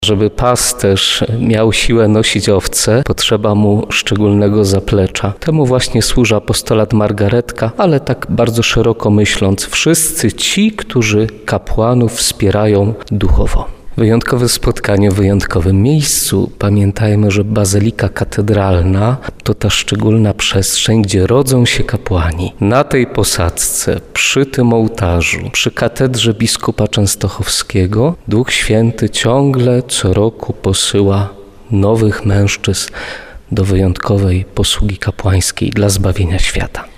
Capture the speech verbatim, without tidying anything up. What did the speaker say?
Żeby pasterz miał siłę nosić owce, potrzeba mu szczególnego zaplecza. Temu właśnie służy apostolat Margaretka, ale tak bardzo szeroko myśląc, wszyscy ci, którzy kapłanów wspierają duchowo. Wyjątkowe spotkanie w wyjątkowym miejscu. Pamiętajmy, że Bazylika Katedralna to ta szczególna przestrzeń, gdzie rodzą się kapłani. Na tej posadzce, przy tym ołtarzu, przy katedrze biskupa częstochowskiego, Duch Święty ciągle co roku posyła nowych mężczyzn do wyjątkowej posługi kapłańskiej dla zbawienia świata.